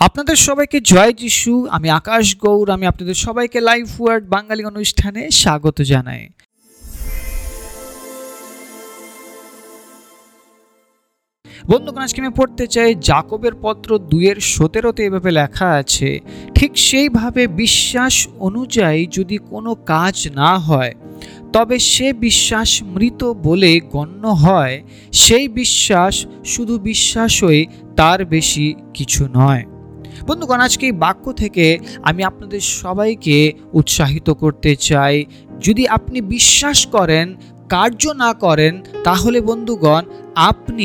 আপনাদের সবাইকে জয় যিশু। আমি আকাশ গৌর। আমি আপনাদের সবাইকে লাইফ ওয়ার্ড বাঙালি অনুষ্ঠানে স্বাগত জানাই। বন্ধুগণ, আজকে আমি পড়তে চাই যাকবের পত্র 2:17 এভাবে লেখা আছে, ঠিক সেইভাবে বিশ্বাস অনুযায়ী যদি কোনো কাজ না হয় তবে সে বিশ্বাস মৃত বলে গণ্য হয়। সেই বিশ্বাস শুধু বিশ্বাসই, তার বেশি কিছু নয়। বন্ধুগণ, আজকে এই বাক্য থেকে আমি আপনাদের সবাইকে উৎসাহিত করতে চাই, যদি আপনি বিশ্বাস করেন, কার্য না করেন, তাহলে বন্ধুগণ আপনি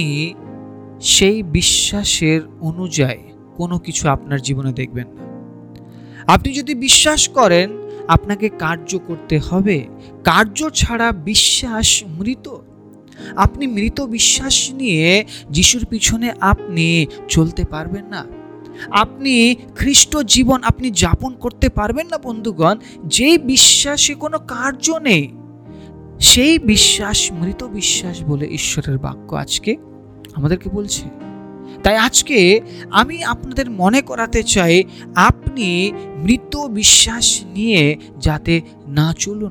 সেই বিশ্বাসের অনুযায়ী কোনো কিছু আপনার জীবনে দেখবেন না। আপনি যদি বিশ্বাস করেন, আপনাকে কার্য করতে হবে। কার্য ছাড়া বিশ্বাস মৃত। আপনি মৃত বিশ্বাস নিয়ে যিশুর পিছনে আপনি চলতে পারবেন না। আপনি খ্রিস্ট জীবন আপনি যাপন করতে পারবেন না বন্ধুগণ, যেই বিশ্বাসে কোনো কার্য নেই, সেই বিশ্বাস মৃত বিশ্বাস বলে ঈশ্বরের বাক্য আজকে আমাদেরকে বলছে। তাই আজকে আমি আপনাদের মনে করাতে চাই, আপনি মৃত বিশ্বাস নিয়ে যাতে না চলুন।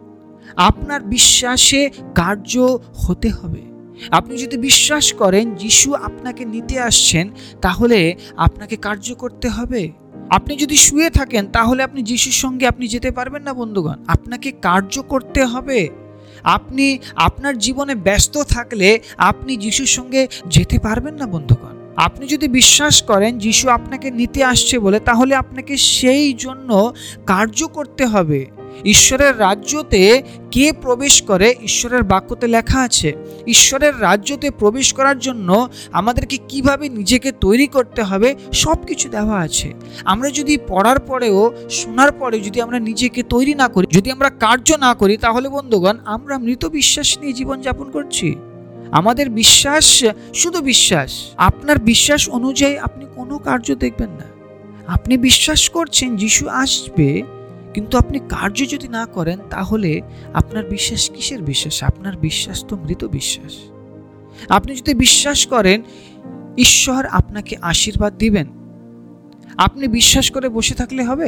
আপনার বিশ্বাসে কার্য হতে হবে। আপনি যদি বিশ্বাস করেন যিশু আপনাকে নিতে আসছেন, তাহলে আপনাকে কার্য করতে হবে। আপনি যদি শুয়ে থাকেন, তাহলে আপনি যিশুর সঙ্গে আপনি যেতে পারবেন না বন্ধুগণ, আপনাকে কার্য করতে হবে। আপনি আপনার জীবনে ব্যস্ত থাকলে আপনি যিশুর সঙ্গে যেতে পারবেন না বন্ধুগণ। আপনি যদি বিশ্বাস করেন যিশু আপনাকে নিতে আসছে বলে, তাহলে আপনাকে সেই জন্য কার্য করতে হবে। ঈশ্বরের রাজ্যতে কে প্রবেশ করে? ঈশ্বরের বাক্যতে লেখা আছে, ঈশ্বরের রাজ্যতে প্রবেশ করার জন্য আমাদেরকে কিভাবে নিজেকে তৈরি করতে হবে সব কিছু দেওয়া আছে। আমরা যদি পড়ার পরেও, শোনার পরে যদি আমরা নিজেকে তৈরি না করি, যদি আমরা কার্য না করি, তাহলে বন্ধুগণ আমরা মৃত বিশ্বাস নিয়ে জীবনযাপন করছি। আমাদের বিশ্বাস শুধু বিশ্বাস। আপনার বিশ্বাস অনুযায়ী আপনি কোনো কার্য দেখবেন না। আপনি বিশ্বাস করছেন যিশু আসবে, কিন্তু আপনি কার্য যদি না করেন, তাহলে আপনার বিশ্বাস কিসের বিশ্বাস? আপনার বিশ্বাস তো মৃত বিশ্বাস। আপনি যদি বিশ্বাস করেন ঈশ্বর আপনাকে আশীর্বাদ দিবেন, আপনি বিশ্বাস করে বসে থাকলে হবে?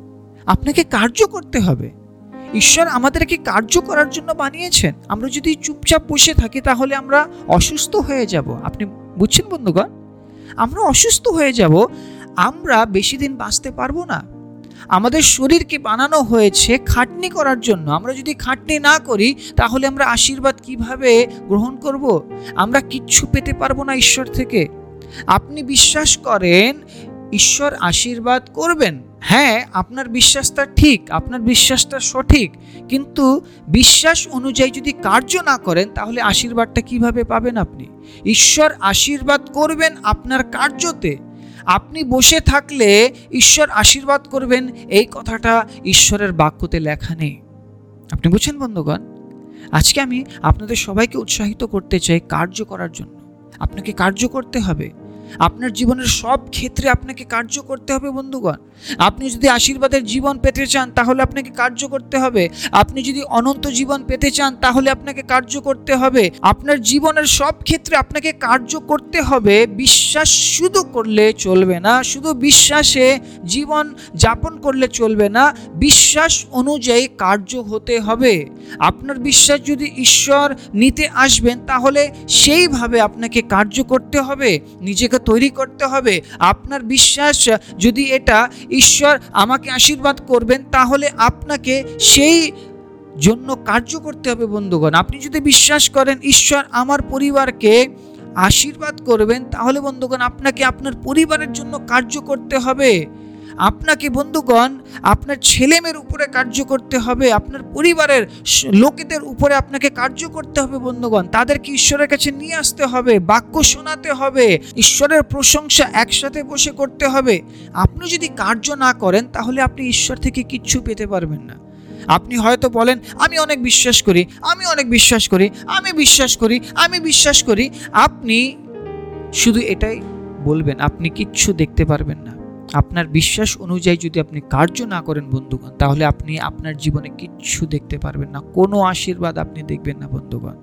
আপনাকে কার্য করতে হবে। ঈশ্বর আমাদেরকে কার্য করার জন্য বানিয়েছেন। আমরা যদি চুপচাপ বসে থাকি, তাহলে আমরা অসুস্থ হয়ে যাব। আপনি বুঝছেন বন্ধুগণ? আমরা অসুস্থ হয়ে যাব, আমরা বেশি দিন বাঁচতে পারবো না। আমাদের শরীরকে বানানো হয়েছে খাটনি করার জন্য। আমরা যদি খাটনি না করি, তাহলে আমরা আশীর্বাদ কিভাবে গ্রহণ করব? আমরা কিচ্ছু পেতে পারবো না ঈশ্বর থেকে। আপনি বিশ্বাস করেন ঈশ্বর আশীর্বাদ করবেন, হ্যাঁ, আপনার বিশ্বাসটা ঠিক, আপনার বিশ্বাসটা সঠিক, কিন্তু বিশ্বাস অনুযায়ী যদি কার্য না করেন, তাহলে আশীর্বাদটা কিভাবে পাবেন আপনি? ঈশ্বর আশীর্বাদ করবেন আপনার কার্যতে। আপনি বসে থাকলে ঈশ্বর আশীর্বাদ করবেন, এই কথাটা ঈশ্বরের বাক্যতে লেখা নেই। আপনি বুঝছেন বন্ধুগণ? আজকে আমি আপনাদের সবাইকে উৎসাহিত করতে চাই কার্য করার জন্য। আপনাকে কার্য করতে হবে। আপনার জীবনের সব ক্ষেত্রে আপনাকে কার্য করতে হবে বন্ধুগণ। আপনি যদি আশীর্বাদের জীবন পেতে চান, তাহলে আপনাকে কার্য করতে হবে। আপনি যদি অনন্ত জীবন পেতে চান, তাহলে আপনাকে কার্য করতে হবে। আপনার জীবনের সব ক্ষেত্রে আপনাকে কার্য করতে হবে। বিশ্বাস শুধু করলে চলবে না, শুধু বিশ্বাসে জীবন যাপন করলে চলবে না, বিশ্বাস অনুযায়ী কার্য হতে হবে। আপনার বিশ্বাস যদি ঈশ্বর নিতে আসবেন, তাহলে সেইভাবে আপনাকে কার্য করতে হবে, নিজেকে তৈরি করতে হবে। আপনার বিশ্বাস যদি এটা ঈশ্বর আমাকে আশীর্বাদ করবেন, তাহলে আপনাকে সেই জন্য কার্য করতে হবে বন্ধুগণ। আপনি যদি বিশ্বাস করেন ঈশ্বর আমার পরিবারকে আশীর্বাদ করবেন, তাহলে বন্ধুগণ আপনাকে আপনার পরিবারের জন্য কার্য করতে হবে। আপনাকে বন্ধুগণ আপনার ছেলেমেয়ের উপরে কার্য করতে হবে, আপনার পরিবারের লোকেদের উপরে আপনাকে কার্য করতে হবে বন্ধুগণ। তাদেরকে ঈশ্বরের কাছে নিয়ে আসতে হবে, বাক্য শোনাতে হবে, ঈশ্বরের প্রশংসা একসাথে বসে করতে হবে। আপনি যদি কার্য না করেন, তাহলে আপনি ঈশ্বর থেকে কিচ্ছু পেতে পারবেন না। আপনি হয়তো বলেন আমি অনেক বিশ্বাস করি, আমি অনেক বিশ্বাস করি, আমি বিশ্বাস করি, আমি বিশ্বাস করি। আপনি শুধু এটাই বলবেন, আপনি কিচ্ছু দেখতে পারবেন না। আপনার বিশ্বাস অনুযায়ী যদি আপনি কার্য না করেন বন্ধুগণ, তাহলে আপনি আপনার জীবনে কিচ্ছু দেখতে পারবেন না, কোনো আশীর্বাদ আপনি দেখবেন না বন্ধুগণ।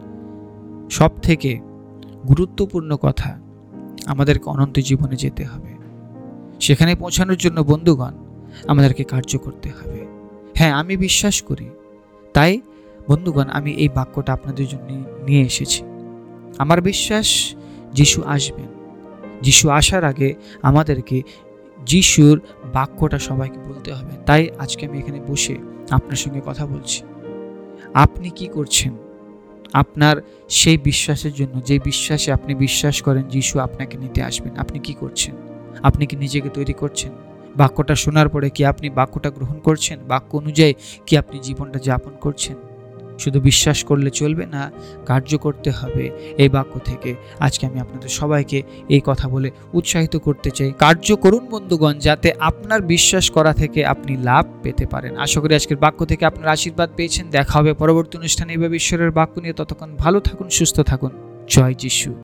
সব থেকে গুরুত্বপূর্ণ কথা, আমাদেরকে অনন্ত জীবনে যেতে হবে। সেখানে পৌঁছানোর জন্য বন্ধুগণ আমাদেরকে কার্য করতে হবে। হ্যাঁ, আমি বিশ্বাস করি, তাই বন্ধুগণ আমি এই বাক্যটা আপনাদের জন্য নিয়ে এসেছি। আমার বিশ্বাস যিশু আসবেন। যিশু আসার আগে আমাদেরকে যিশুর বাক্যটা সবাইকে বলতে হবে। তাই আজকে আমি এখানে বসে আপনার সঙ্গে কথা বলছি। আপনি কি করছেন আপনার সেই বিশ্বাসের জন্য, যে বিশ্বাসে আপনি বিশ্বাস করেন যিশু আপনাকে নিতে আসবেন? আপনি কি করছেন? আপনি কি নিজেকে তৈরি করছেন? বাক্যটা শোনার পরে কি আপনি বাক্যটা গ্রহণ করছেন? বাক্য অনুযায়ী কি আপনি জীবনটা যাপন করছেন? শুধু বিশ্বাস করলে চলবে না, কার্য করতে হবে এই বাক্য থেকে। আজকে আমি আপনাদের সবাইকে এই কথা বলে উৎসাহিত করতে চাই, কার্য করুন বন্ধুগণ, যাতে আপনার বিশ্বাস করা থেকে আপনি লাভ পেতে পারেন। আশা করি আজকের বাক্য থেকে আপনার আশীর্বাদ পেয়েছেন। দেখা হবে পরবর্তী অনুষ্ঠানে এভাবে ঈশ্বরের বাক্য নিয়ে। ততক্ষণ ভালো থাকুন, সুস্থ থাকুন। জয় যিশু।